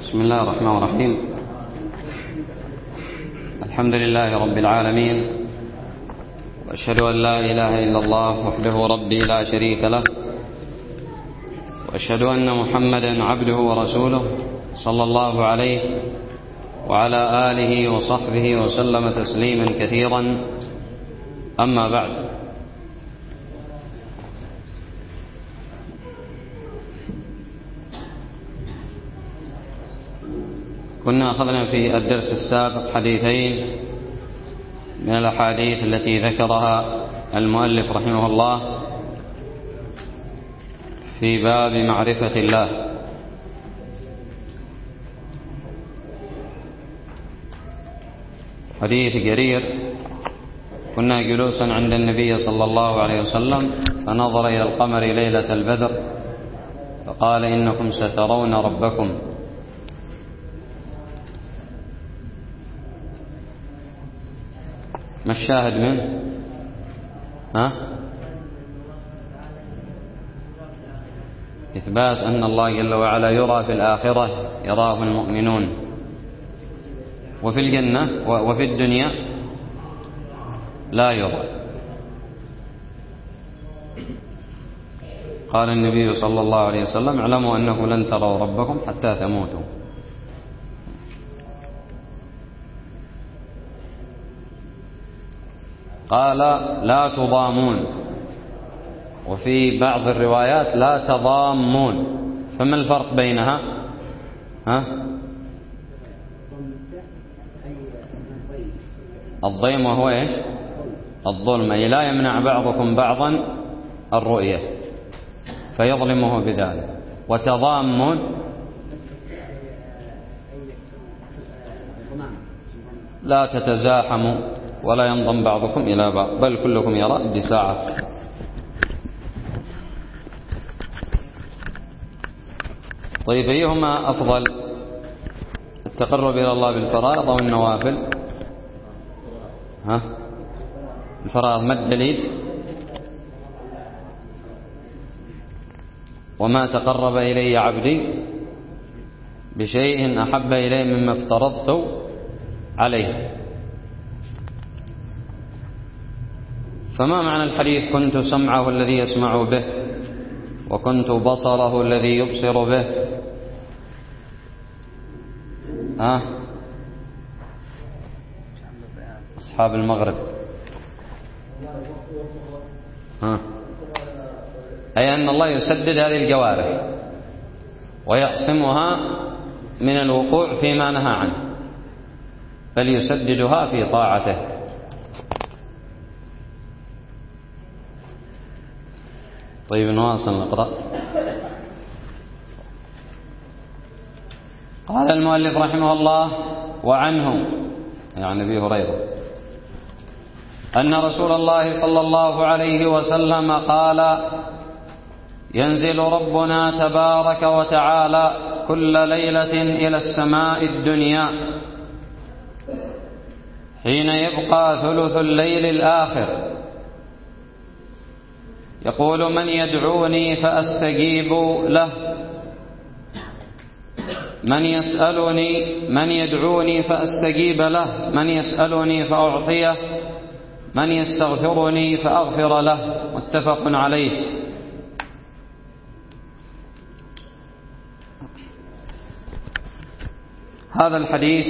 بسم الله الرحمن الرحيم. الحمد لله رب العالمين، وأشهد أن لا إله إلا الله وحده ربي لا شريك له، وأشهد أن محمدا عبده ورسوله صلى الله عليه وعلى آله وصحبه وسلم تسليما كثيرا. أما بعد، كنا أخذنا في الدرس السابق حديثين من الأحاديث التي ذكرها المؤلف رحمه الله في باب معرفة الله. حديث جرير: كنا جلوسا عند النبي صلى الله عليه وسلم فنظر إلى القمر ليلة البدر فقال: إنكم سترون ربكم. ما الشاهد منه؟ إثبات أن الله جل وعلا يرى في الآخرة، يراه المؤمنون، وفي الجنة وفي الدنيا لا يرى. قال النبي صلى الله عليه وسلم: اعلموا أنه لن تروا ربكم حتى تموتوا. قال: لا تضامون، وفي بعض الروايات لا تضامون. فما الفرق بينها؟ الضيم وهو ايش؟ الظلم، أي لا يمنع بعضكم بعضا الرؤية فيظلمه بذلك. وتضامون لا تتزاحموا ولا ينضم بعضكم إلى بعض، بل كلكم يرى بساعة. طيب، أيهما أفضل، التقرب إلى الله بالفرائض أو النوافل؟ الفرائض. ما الدليل؟ وما تقرب إلي عبدي بشيء أحب إلي مما افترضت عليه. فما معنى الحديث: كنت سمعه الذي يسمع به، وكنت بصره الذي يبصر به؟ أصحاب المغرب. أي أن الله يسدد هذه الجوارح ويعصمها من الوقوع فيما نهى عنه، بل يسددها في طاعته. طيب، نواصل نقرأ. قال المؤلف رحمه الله: وعنه، يعني أبي هريرة، أن رسول الله صلى الله عليه وسلم قال: ينزل ربنا تبارك وتعالى كل ليلة إلى السماء الدنيا حين يبقى ثلث الليل الآخر، يقول: من يدعوني فأستجيب له، من يدعوني فأستجيب له، من يسألني فأعطيه، من يستغفرني فأغفر له. متفق عليه. هذا الحديث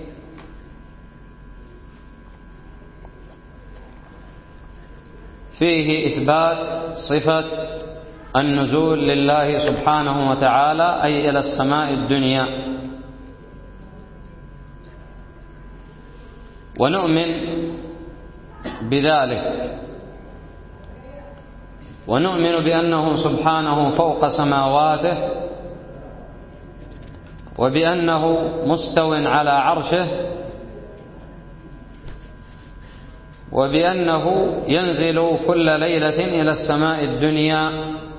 فيه إثبات صفة النزول لله سبحانه وتعالى، أي إلى السماء الدنيا. ونؤمن بذلك، ونؤمن بأنه سبحانه فوق سماواته، وبأنه مستو على عرشه، وبأنه ينزل كل ليلة إلى السماء الدنيا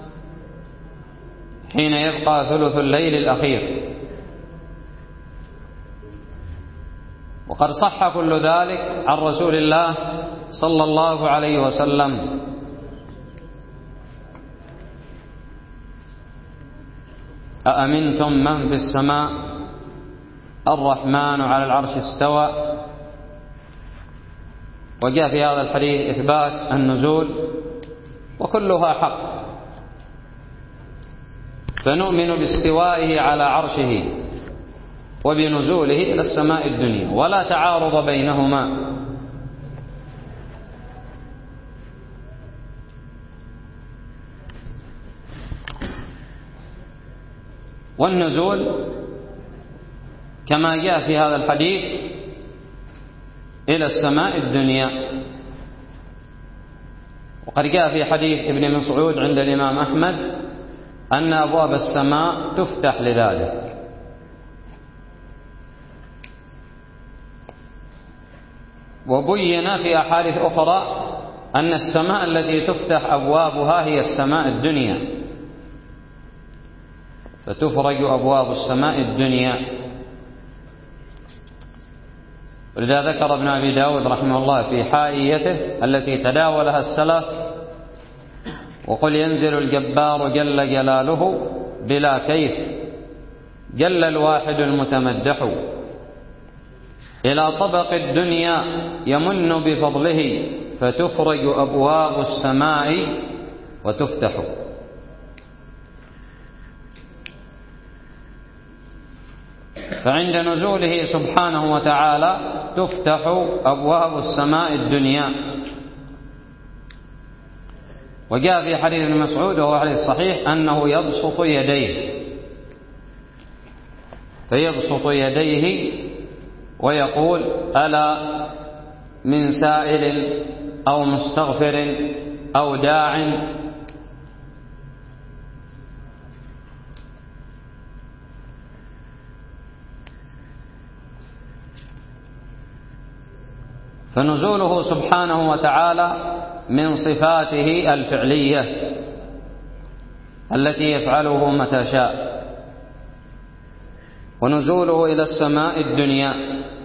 حين يبقى ثلث الليل الأخير. وقد صح كل ذلك عن رسول الله صلى الله عليه وسلم. أأمنتم من في السماء الرحمن على العرش استوى، وجاء في هذا الحديث إثبات النزول، وكلها حق. فنؤمن باستوائه على عرشه وبنزوله إلى السماء الدنيا، ولا تعارض بينهما. والنزول كما جاء في هذا الحديث إلى السماء الدنيا، وقد جاء في حديث ابن مسعود عند الإمام أحمد أن أبواب السماء تفتح لذلك. وبين في أحاديث أخرى أن السماء التي تفتح أبوابها هي السماء الدنيا، فتفرج أبواب السماء الدنيا. ولذا ذكر ابن أبي داود رحمه الله في حائيته التي تداولها السلف: وقل ينزل الجبار جل جلاله بلا كيف، جل الواحد المتمدح، إلى طبق الدنيا يمن بفضله، فتفرج أبواب السماء وتفتح. فعند نزوله سبحانه وتعالى تفتح أبواب السماء الدنيا. وجاء في حديث ابن مسعود وهو حديث صحيح أنه يبسط يديه، فيبسط يديه ويقول: ألا من سائل أو مستغفر أو داع. فنزوله سبحانه وتعالى من صفاته الفعلية التي يفعله متى شاء. ونزوله إلى السماء الدنيا،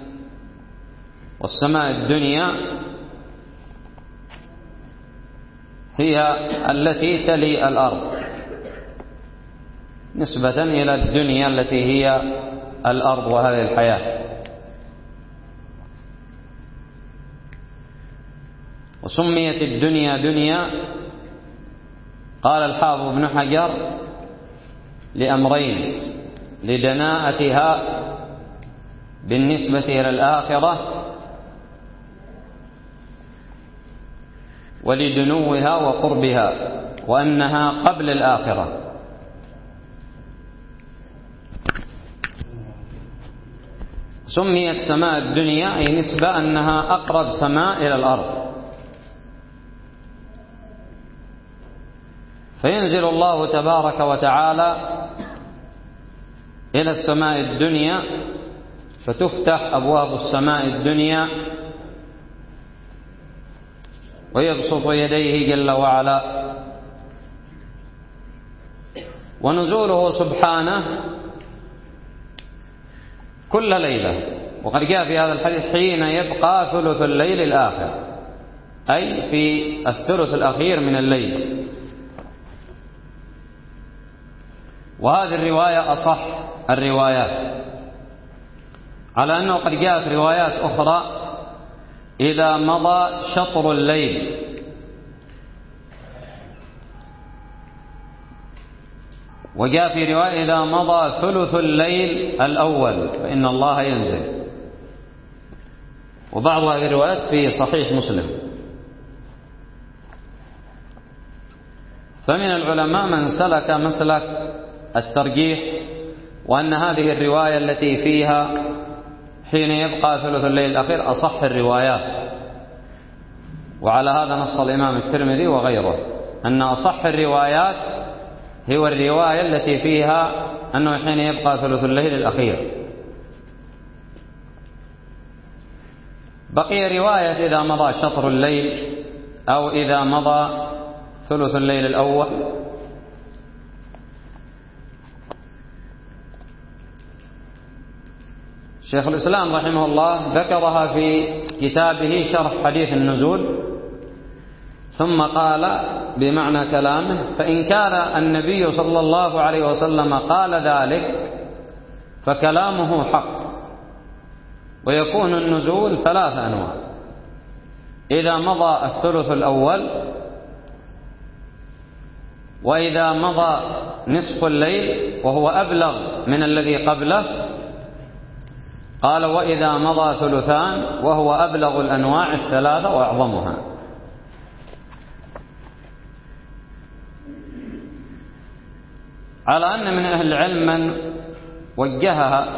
والسماء الدنيا هي التي تلي الأرض نسبة إلى الدنيا التي هي الأرض وهذه الحياة. وسميت الدنيا دنيا، قال الحافظ ابن حجر: لأمرين: لدناءتها بالنسبة إلى الآخرة، ولدنوها وقربها، وأنها قبل الآخرة. سميت سماء الدنيا أي نسبة أنها أقرب سماء إلى الأرض. فينزل الله تبارك وتعالى إلى السماء الدنيا، فتفتح أبواب السماء الدنيا، ويبسط يديه جل وعلا. ونزوله سبحانه كل ليلة، وقد جاء في هذا الحديث: حين يبقى ثلث الليل الآخر، أي في الثلث الأخير من الليل. وهذه الرواية أصح الروايات، على أنه قد جاءت روايات أخرى: إذا مضى شطر الليل، وجاء في رواية: إذا مضى ثلث الليل الأول فإن الله ينزل. وبعض هذه الروايات في صحيح مسلم. فمن العلماء من سلك مسلك الترجيح، وأن هذه الرواية التي فيها حين يبقى ثلث الليل الأخير أصح الروايات. وعلى هذا نص الإمام الترمذي وغيره أن أصح الروايات هو الرواية التي فيها أنه حين يبقى ثلث الليل الأخير. بقي رواية إذا مضى شطر الليل أو إذا مضى ثلث الليل الأول. شيخ الإسلام رحمه الله ذكرها في كتابه شرح حديث النزول، ثم قال بمعنى كلامه: فإن كان النبي صلى الله عليه وسلم قال ذلك فكلامه حق، ويكون النزول 3 أنواع: إذا مضى الثلث الأول، وإذا مضى نصف الليل وهو أبلغ من الذي قبله، قال وإذا مضى ثلثان وهو أبلغ الأنواع 3 وأعظمها. على أن من أهل العلم من وجهها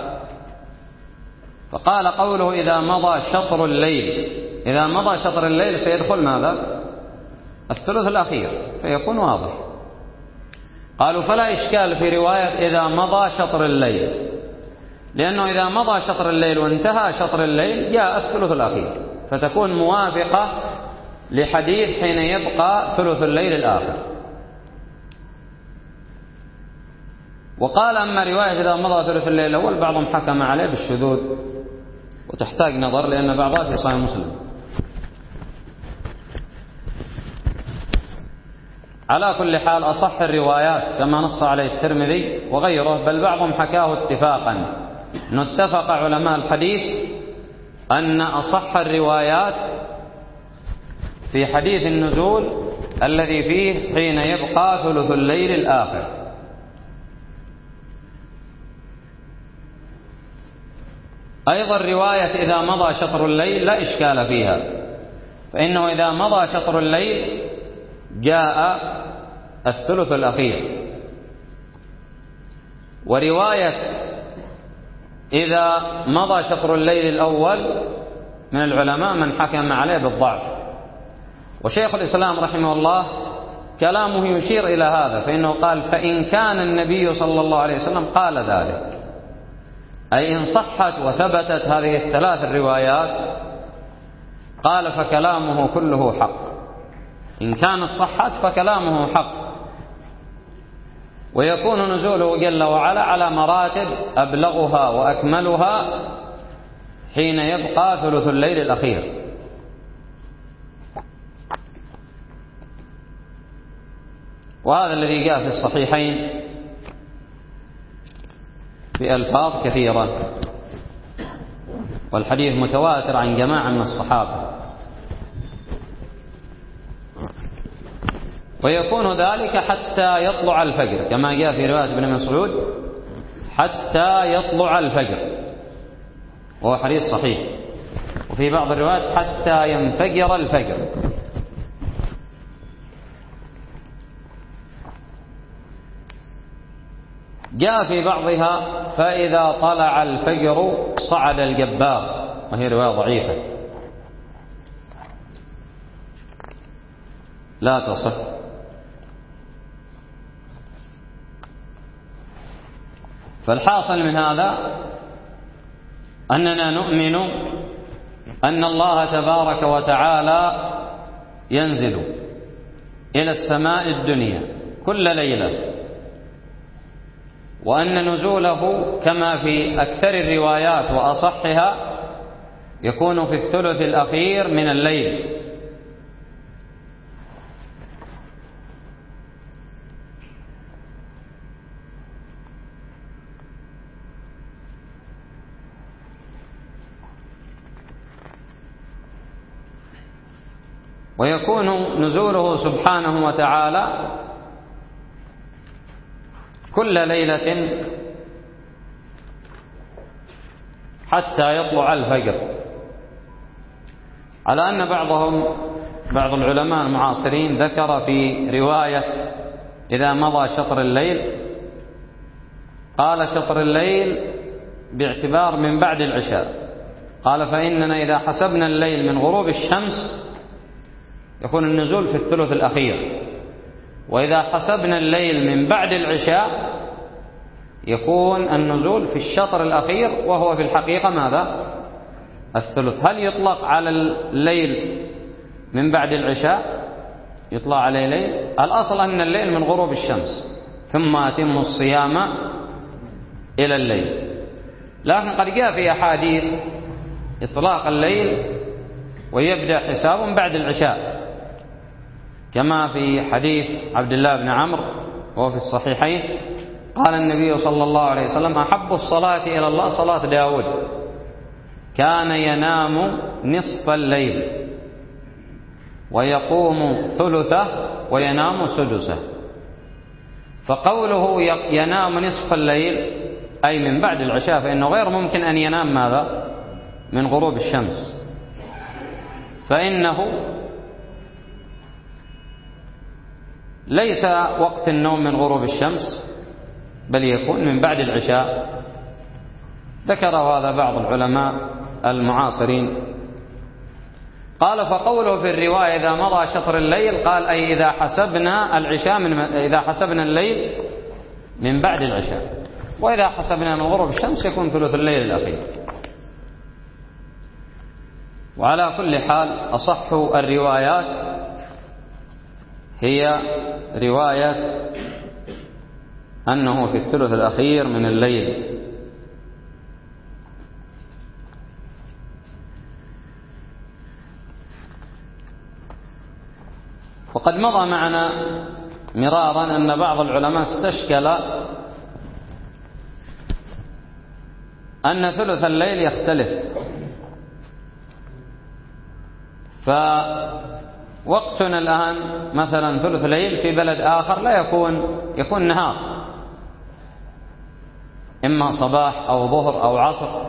فقال قوله إذا مضى شطر الليل، إذا مضى شطر الليل سيدخل ماذا؟ الثلث الأخير، فيكون واضح. قالوا فلا إشكال في رواية إذا مضى شطر الليل، لأنه إذا مضى شطر الليل وانتهى شطر الليل جاء الثلث الأخير، فتكون موافقة لحديث حين يبقى ثلث الليل الآخر. وقال أما رواية إذا مضى ثلث الليل الأول بعضهم حكم عليه بالشذوذ، وتحتاج نظر لأن بعضها في صحيح مسلم. على كل حال أصح الروايات كما نص عليه الترمذي وغيره، بل بعضهم حكاه اتفاقا، اتفق علماء الحديث أن أصح الروايات في حديث النزول الذي فيه حين يبقى ثلث الليل الآخر. أيضا رواية إذا مضى شطر الليل لا إشكال فيها، فإنه إذا مضى شطر الليل جاء الثلث الأخير. ورواية إذا مضى شطر الليل الأول من العلماء من حكم عليه بالضعف، وشيخ الإسلام رحمه الله كلامه يشير إلى هذا، فإنه قال فإن كان النبي صلى الله عليه وسلم قال ذلك، أي إن صحت وثبتت هذه الثلاث الروايات، قال فكلامه كله حق. إن كانت صحت فكلامه حق، ويكون نزوله جل وعلا على مراتب أبلغها وأكملها حين يبقى ثلث الليل الأخير. وهذا الذي جاء في الصحيحين بألفاظ كثيرة، والحديث متواتر عن جماعة من الصحابة. ويكون ذلك حتى يطلع الفجر، كما جاء في رواية ابن مسعود حتى يطلع الفجر، وهو حديث صحيح. وفي بعض الروايات حتى ينفجر الفجر. جاء في بعضها فإذا طلع الفجر صعد الجبار، وهي رواية ضعيفة لا تصح. فالحاصل من هذا أننا نؤمن أن الله تبارك وتعالى ينزل إلى السماء الدنيا كل ليلة، وأن نزوله كما في أكثر الروايات وأصحها يكون في الثلث الأخير من الليل. ويكون نزوله سبحانه وتعالى كل ليلة حتى يطلع الفجر، على أن بعض العلماء المعاصرين ذكر في رواية إذا مضى شطر الليل قال شطر الليل باعتبار من بعد العشاء، قال فإننا إذا حسبنا الليل من غروب الشمس يكون النزول في الثلث الأخير، وإذا حسبنا الليل من بعد العشاء يكون النزول في الشطر الأخير، وهو في الحقيقة ماذا؟ الثلث. هل يطلق على الليل من بعد العشاء؟ يطلق عليه ليل؟ الأصل أن الليل من غروب الشمس ثم أتم الصيام إلى الليل، لكن قد جاء في أحاديث إطلاق الليل ويبدأ حساب بعد العشاء، كما في حديث عبد الله بن عمرو وهو في الصحيحين قال النبي صلى الله عليه وسلم أحب الصلاة إلى الله صلاة داود كان ينام نصف الليل ويقوم ثلثه وينام سدسه. فقوله ينام نصف الليل أي من بعد العشاء، فإنه غير ممكن أن ينام ماذا؟ من غروب الشمس، فإنه ليس وقت النوم من غروب الشمس بل يكون من بعد العشاء. ذكر هذا بعض العلماء المعاصرين. قال فقوله في الرواية إذا مضى شطر الليل، قال أي إذا حسبنا العشاء إذا حسبنا الليل من بعد العشاء، وإذا حسبنا من غروب الشمس يكون ثلث الليل الأخير. وعلى كل حال أصح الروايات هي رواية أنه في الثلث الأخير من الليل. وقد مضى معنا مرارا أن بعض العلماء استشكل أن ثلث الليل يختلف، فوقتنا الآن مثلا ثلث ليل في بلد آخر لا يكون نهار، إما صباح أو ظهر أو عصر.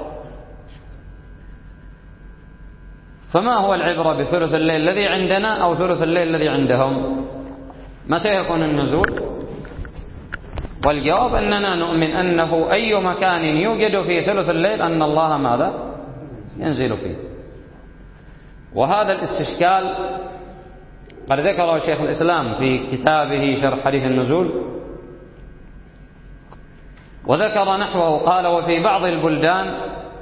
فما هو العبرة بثلث الليل الذي عندنا أو ثلث الليل الذي عندهم؟ متى يكون النزول؟ والجواب أننا نؤمن أنه أي مكان يوجد فيه ثلث الليل أن الله ماذا؟ ينزل فيه. وهذا الاستشكال قد ذكره شيخ الإسلام في كتابه شرح حديث النزول، وذكر نحوه. قال وفي بعض البلدان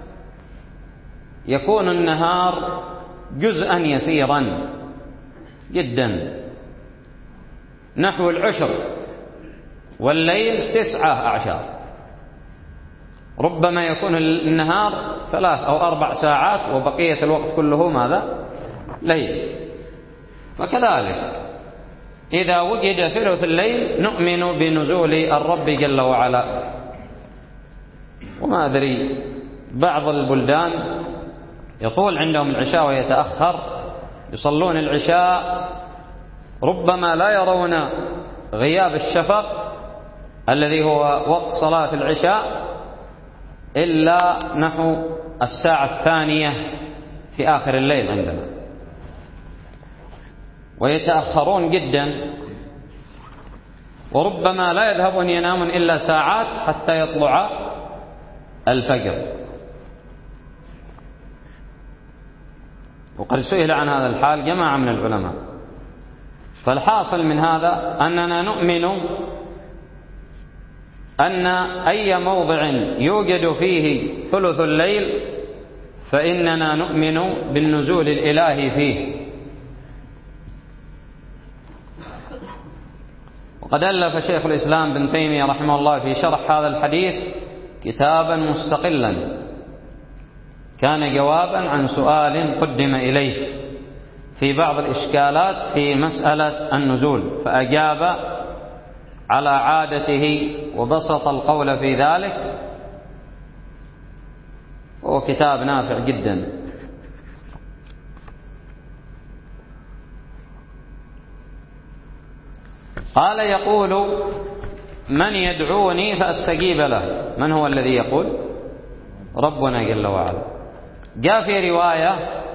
يكون النهار جزءا يسيرا جدا نحو 10، والليل 19، ربما يكون النهار 3 أو 4 ساعات وبقية الوقت كله ماذا؟ ليل. فكذلك إذا وجد ثلث الليل نؤمن بنزول الرب جل وعلا. وما أدري بعض البلدان يطول عندهم العشاء ويتأخر، يصلون العشاء ربما لا يرون غياب الشفق الذي هو وقت صلاة العشاء إلا نحو 2:00 في آخر الليل عندنا، ويتأخرون جدا، وربما لا يذهبون ينامون إلا ساعات حتى يطلع الفجر. وقد سئل عن هذا الحال جماعة من العلماء. فالحاصل من هذا أننا نؤمن أن أي موضع يوجد فيه ثلث الليل فإننا نؤمن بالنزول الإلهي فيه. وقد ألف شيخ الإسلام بن تيمية رحمه الله في شرح هذا الحديث كتابا مستقلا كان جوابا عن سؤال قدم إليه في بعض الإشكالات في مسألة النزول، فأجاب على عادته وبسط القول في ذلك، وهو كتاب نافع جدا. قال يقول من يدعوني فأستجيب له. من هو الذي يقول؟ ربنا جل وعلا. جاء في رواية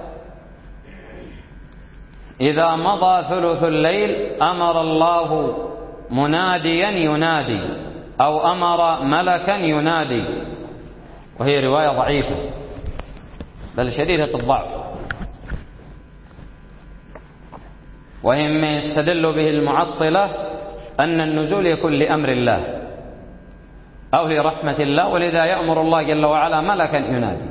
إذا مضى ثلث الليل أمر الله مناديا ينادي، أو أمر ملكا ينادي، وهي رواية ضعيفة بل شديدة الضعف، وهي ما يستدل به المعطلة أن النزول يكون لأمر الله أو لرحمة الله، ولذا يأمر الله جل وعلا ملكا ينادي.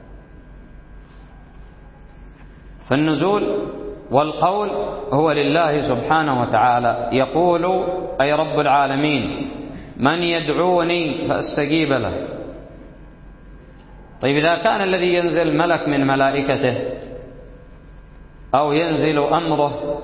فالنزول والقول هو لله سبحانه وتعالى، يقول أي رب العالمين من يدعوني فأستجيب له. طيب إذا كان الذي ينزل ملك من ملائكته أو ينزل أمره،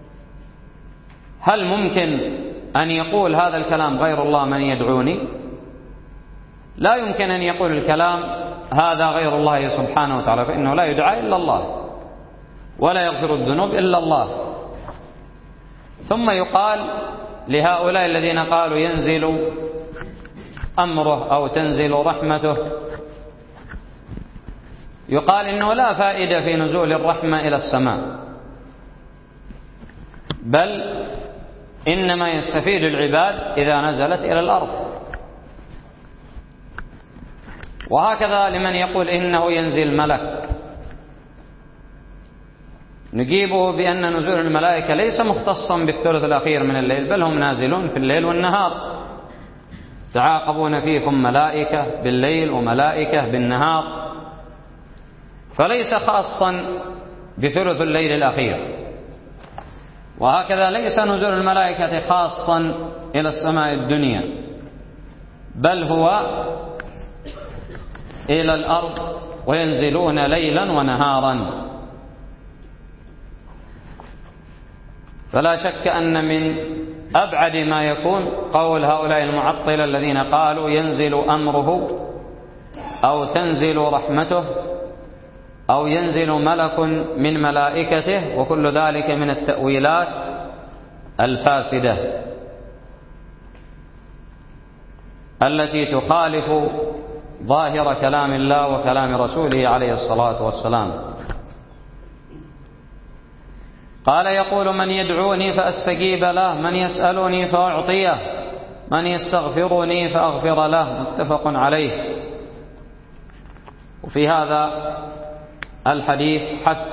هل ممكن أن يقول هذا الكلام غير الله من يدعوني؟ لا يمكن أن يقول الكلام هذا غير الله سبحانه وتعالى فإنه لا يدعى إلا الله ولا يغفر الذنوب إلا الله. ثم يقال لهؤلاء الذين قالوا ينزل أمره أو تنزل رحمته، يقال إنه لا فائدة في نزول الرحمة إلى السماء، بل إنما يستفيد العباد إذا نزلت إلى الأرض. وهكذا لمن يقول إنه ينزل ملك، نجيبه بأن نزول الملائكة ليس مختصا بالثلث الأخير من الليل، بل هم نازلون في الليل والنهار، تعاقبون فيكم ملائكة بالليل وملائكة بالنهار، فليس خاصا بثلث الليل الأخير. وهكذا ليس نزول الملائكة خاصا إلى السماء الدنيا، بل هو إلى الأرض، وينزلون ليلا ونهارا. فلا شك أن من أبعد ما يكون قول هؤلاء المعطلة الذين قالوا ينزل أمره أو تنزل رحمته أو ينزل ملك من ملائكته، وكل ذلك من التأويلات الفاسدة التي تخالف ظاهر كلام الله وكلام رسوله عليه الصلاة والسلام. قال يقول من يدعوني فأستجيب له، من يسألني فأعطيه، من يستغفرني فأغفر له، متفق عليه. وفي هذا الحديث حث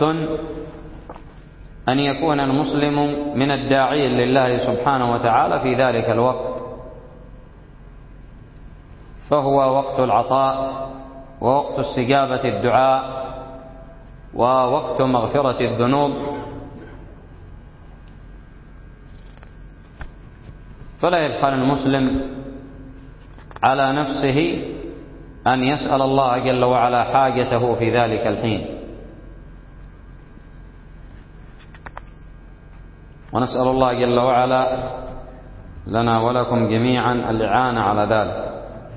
أن يكون المسلم من الداعين لله سبحانه وتعالى في ذلك الوقت، فهو وقت العطاء ووقت استجابة الدعاء ووقت مغفرة الذنوب. فلا يبخل المسلم على نفسه أن يسأل الله جل وعلا حاجته في ذلك الحين، ونسأل الله جل وعلا لنا ولكم جميعا الإعانة على ذلك.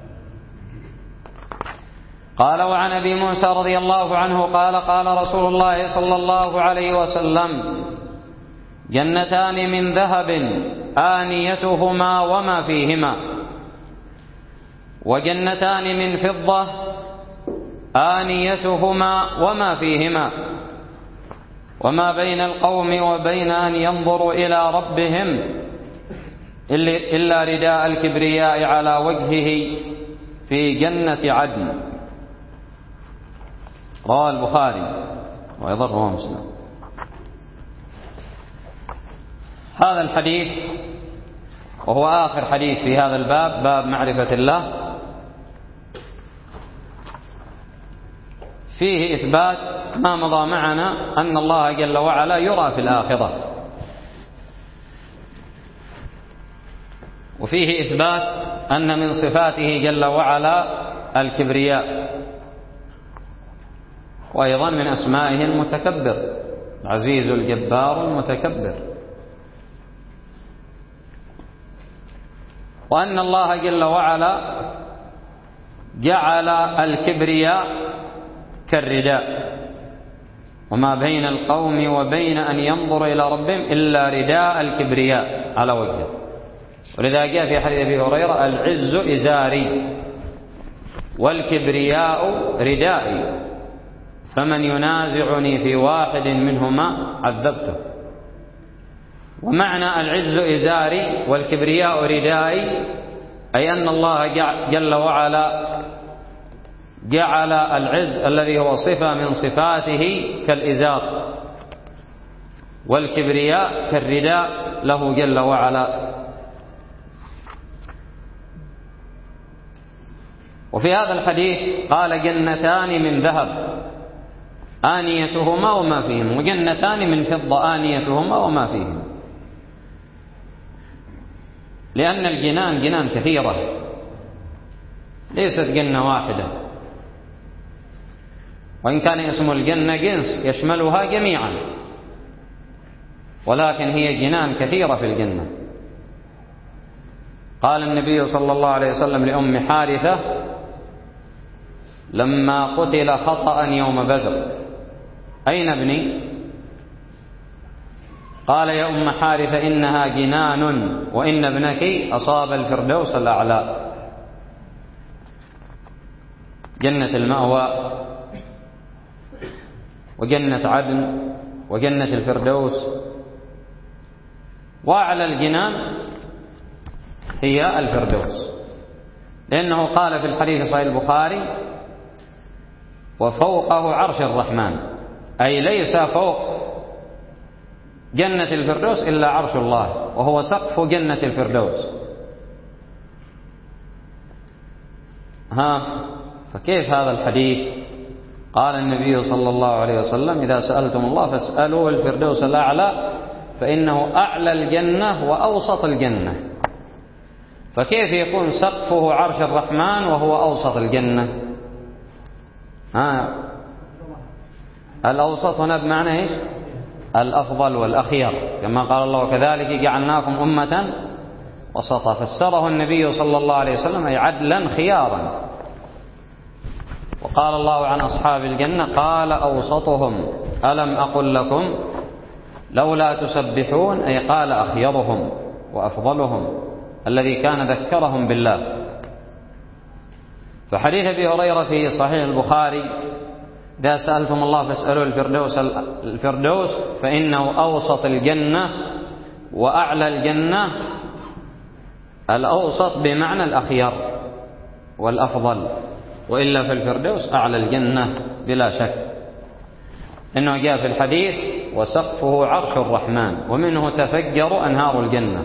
قال وعن أبي موسى رضي الله عنه قال قال رسول الله صلى الله عليه وسلم جنتان من ذهب آنيتهما وما فيهما، وجنتان من فضة آنيتهما وما فيهما، وما بين القوم وبين أن ينظروا إلى ربهم إلا رداء الكبرياء على وجهه في جنة عدن. رواه البخاري وأيضا رواه مسلم. هذا الحديث وهو آخر حديث في هذا الباب، باب معرفة الله، فيه إثبات ما مضى معنا أن الله جل وعلا يرى في الآخرة، وفيه إثبات أن من صفاته جل وعلا الكبرياء، وأيضا من أسمائه المتكبر، العزيز الجبار المتكبر، وأن الله جل وعلا جعل الكبرياء كالرداء، وما بين القوم وبين أن ينظر إلى ربهم إلا رداء الكبرياء على وجهه. ولذا جاء في حديث أبي هريرة العز إزاري والكبرياء ردائي، فمن ينازعني في واحد منهما عذبته. ومعنى العز إزاري والكبرياء ردائي أي أن الله جل وعلا جعل العز الذي هو صفة من صفاته كالإزار، والكبرياء كالرداء له جل وعلا. وفي هذا الحديث قال جنتان من ذهب آنيتهما وما فيهم، وجنتان من فضة آنيتهما وما فيهم، لأن الجنان جنان كثيرة ليست جنة واحدة، وإن كان اسم الجنة جنس يشملها جميعا، ولكن هي جنان كثيرة في الجنة. قال النبي صلى الله عليه وسلم لأم حارثة لما قتل خطأ يوم بدر: أين ابني؟ قال: يا أم حارثة إنها جنان، وإن ابنك أصاب الفردوس الأعلى. جنة المأوى وجنة عدن وجنة الفردوس، وأعلى الجنان هي الفردوس، لأنه قال في الحديث صحيح البخاري: وفوقه عرش الرحمن، أي ليس فوق جنة الفردوس إلا عرش الله، وهو سقف جنة الفردوس. فكيف هذا الحديث؟ قال النبي صلى الله عليه وسلم: إذا سألتم الله فاسألوه الفردوس الأعلى، فإنه أعلى الجنة وأوسط الجنة. فكيف يكون سقفه عرش الرحمن وهو أوسط الجنة؟ الأوسط هنا بمعنى إيش؟ الأفضل والأخير، كما قال الله: وكذلك جعلناكم أمة وسطا. فسره النبي صلى الله عليه وسلم أي عدلا خيارا. وقال الله عن أصحاب الجنة: قال أوسطهم ألم أقل لكم لولا تسبحون، أي قال أخيرهم وأفضلهم الذي كان ذكرهم بالله. فحديث أبي هريرة في صحيح البخاري: إذا سألتم الله فاسألوا الفردوس فإنه أوسط الجنة وأعلى الجنة. الأوسط بمعنى الأخير والأفضل، وإلا في الفردوس أعلى الجنة بلا شك، إنه جاء في الحديث: وسقفه عرش الرحمن ومنه تفجر أنهار الجنة.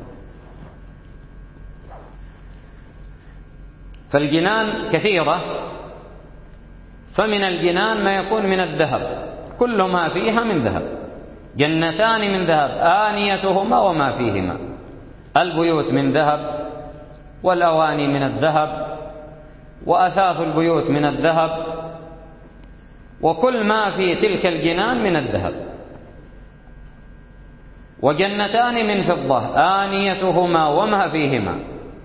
فالجنان كثيرة، فمن الجنان ما يكون من الذهب، كل ما فيها من ذهب. جنتان من ذهب آنيتهما وما فيهما، البيوت من ذهب والأواني من الذهب وأثاث البيوت من الذهب، وكل ما في تلك الجنان من الذهب. وجنتان من فضة آنيتهما وما فيهما،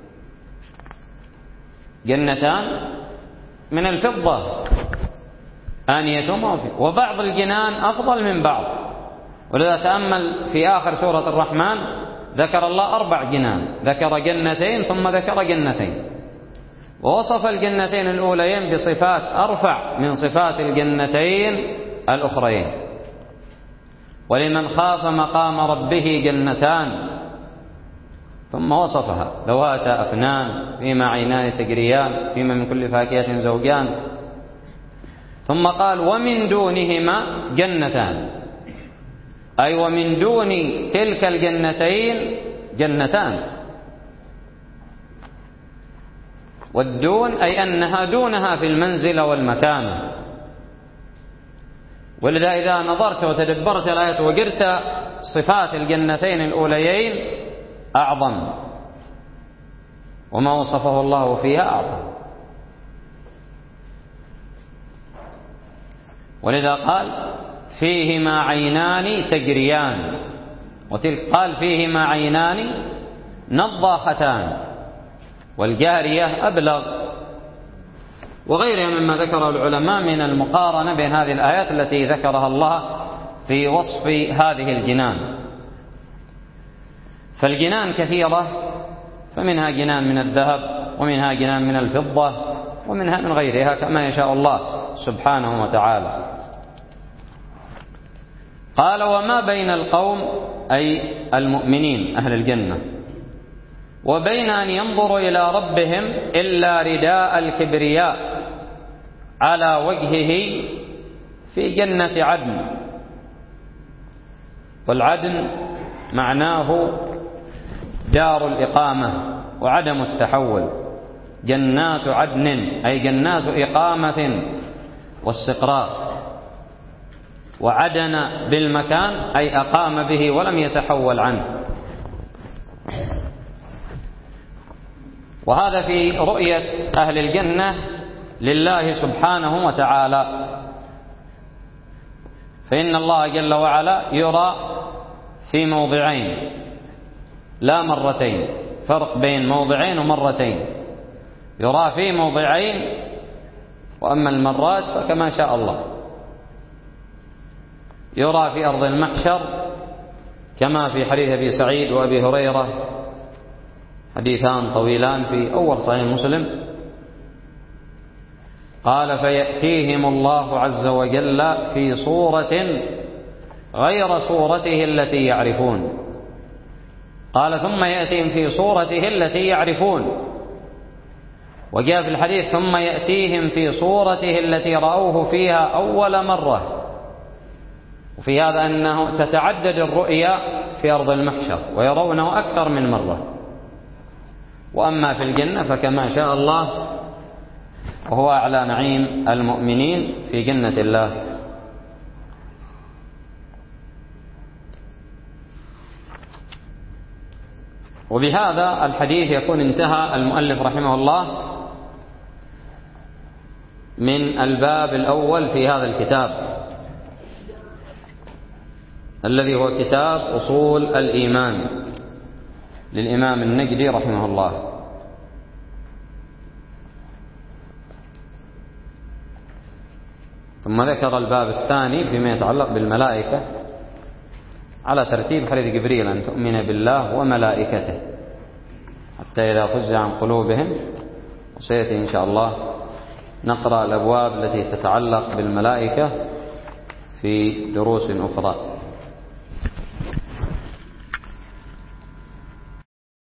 جنتان من الفضة آنيتهما وبعض الجنان أفضل من بعض. ولذا تأمل في آخر سورة الرحمن ذكر الله 4 جنان، ذكر جنتين ثم ذكر جنتين، ووصف الجنتين الأوليين بصفات أرفع من صفات الجنتين الأخرين. ولمن خاف مقام ربه جنتان، ثم وصفها: ذواتا أفنان فيما عينان تجريان فيما من كل فاكهة زوجان. ثم قال: ومن دونهما جنتان، أي ومن دون تلك الجنتين جنتان. والدون أي أنها دونها في المنزلة والمكانة. ولذا إذا نظرت وتدبرت الآية وقرت صفات الجنتين الأوليين أعظم، وما وصفه الله فيها أعظم. ولذا قال: فيهما عينان تجريان، وتلك قال: فيهما عينان نضاختان، والجارية أبلغ، وغيرها مما ذكره العلماء من المقارنة بين هذه الآيات التي ذكرها الله في وصف هذه الجنان. فالجنان كثيرة، فمنها جنان من الذهب ومنها جنان من الفضة ومنها من غيرها كما يشاء الله سبحانه وتعالى. قال: وما بين القوم أي المؤمنين أهل الجنة وبين أن ينظروا إلى ربهم إلا رداء الكبرياء على وجهه في جنة عدن. والعدن معناه دار الإقامة وعدم التحول. جنات عدن أي جنات إقامة واستقرار، وعدن بالمكان أي أقام به ولم يتحول عنه. وهذا في رؤية أهل الجنة لله سبحانه وتعالى، فإن الله جل وعلا يرى في موضعين لا مرتين، فرق بين موضعين ومرتين. يرى في موضعين وأما المرات فكما شاء الله. يرى في أرض المحشر كما في حديث أبي سعيد وأبي هريرة، حديثان طويلان في أول صحيح مسلم، قال: فيأتيهم الله عز وجل في صورة غير صورته التي يعرفون. قال: ثم يأتيهم في صورته التي يعرفون. وجاء في الحديث: ثم يأتيهم في صورته التي رأوه فيها أول مرة. وفي هذا أنه تتعدد الرؤيا في أرض المحشر ويرونه أكثر من مرة. وأما في الجنة فكما شاء الله، وهو أعلى نعيم المؤمنين في جنة الله. وبهذا الحديث يكون انتهى المؤلف رحمه الله من الباب الأول في هذا الكتاب الذي هو كتاب أصول الإيمان للإمام النجدي رحمه الله. ثم ذكر الباب الثاني فيما يتعلق بالملائكة على ترتيب حديث جبريل: أن تؤمن بالله وملائكته حتى إذا فزع عن قلوبهم. وسيأتي إن شاء الله نقرأ الأبواب التي تتعلق بالملائكة في دروس أخرى.